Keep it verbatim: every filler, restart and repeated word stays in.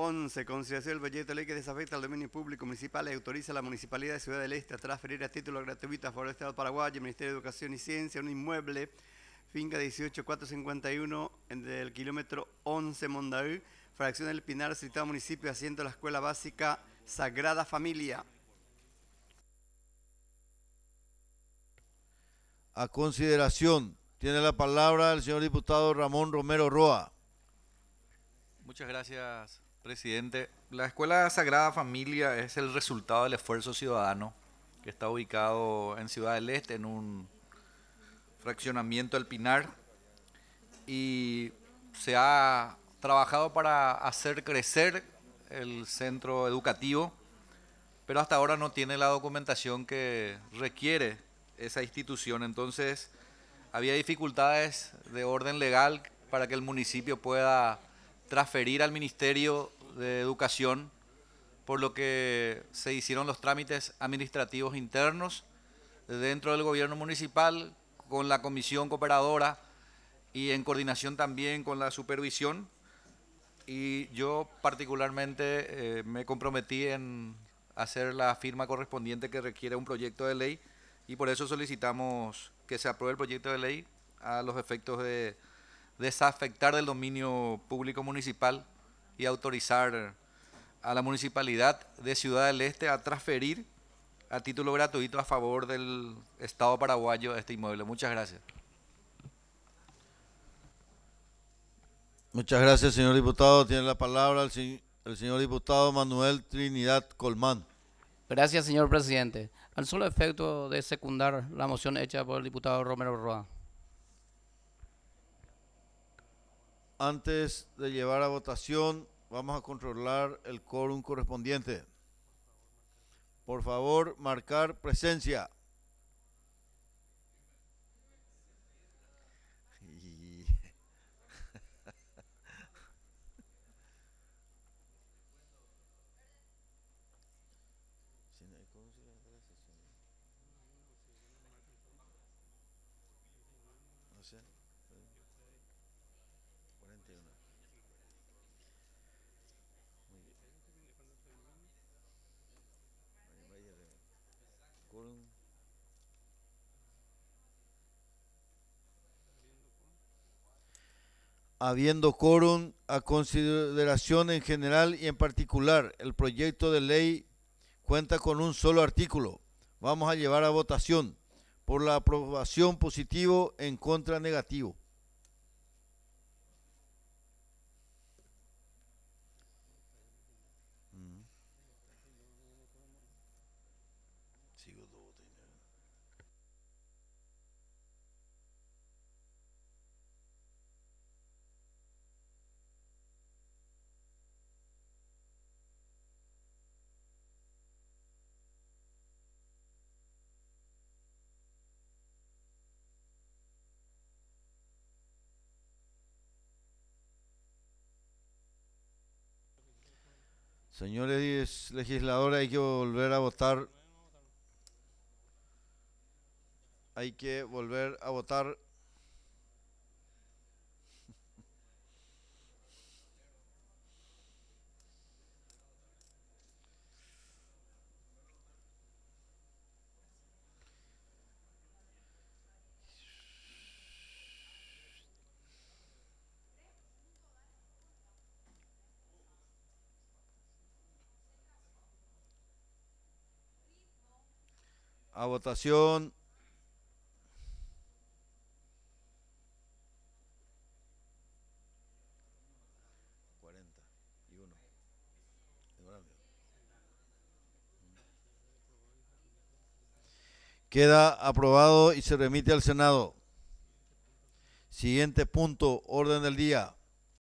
once. Consideración del proyecto de ley que desafecta al dominio público municipal y autoriza a la Municipalidad de Ciudad del Este a transferir a título gratuito a favor del Estado paraguayo, Ministerio de Educación y Ciencia, un inmueble, finca dieciocho cuatrocientos cincuenta y uno, del kilómetro once Mondaú, fracción del Pinar, citado municipio, asiento de la Escuela Básica Sagrada Familia. A consideración, tiene la palabra el señor diputado Ramón Romero Roa. Muchas gracias, presidente. La Escuela Sagrada Familia es el resultado del esfuerzo ciudadano que está ubicado en Ciudad del Este, en un fraccionamiento del Pinar, y se ha trabajado para hacer crecer el centro educativo, pero hasta ahora no tiene la documentación que requiere esa institución. Entonces, había dificultades de orden legal para que el municipio pueda transferir al Ministerio de Educación, por lo que se hicieron los trámites administrativos internos dentro del gobierno municipal con la comisión cooperadora y en coordinación también con la supervisión. Y yo particularmente eh, me comprometí en hacer la firma correspondiente que requiere un proyecto de ley, y por eso solicitamos que se apruebe el proyecto de ley a los efectos de desafectar del dominio público municipal y autorizar a la Municipalidad de Ciudad del Este a transferir a título gratuito a favor del Estado paraguayo este inmueble. Muchas gracias. Muchas gracias, señor diputado. Tiene la palabra el, el señor diputado Manuel Trinidad Colmán. Gracias, señor presidente. Al solo efecto de secundar la moción hecha por el diputado Romero Roa. Antes de llevar a votación, vamos a controlar el quórum correspondiente. Por favor, marcar presencia. Habiendo quórum, a consideración en general y en particular, el proyecto de ley cuenta con un solo artículo. Vamos a llevar a votación. Por la aprobación, positivo; en contra, negativo. Señores legisladores, hay que volver a votar. Hay que volver a votar. A votación. cuarenta y uno. Queda aprobado y se remite al Senado. Siguiente punto, orden del día.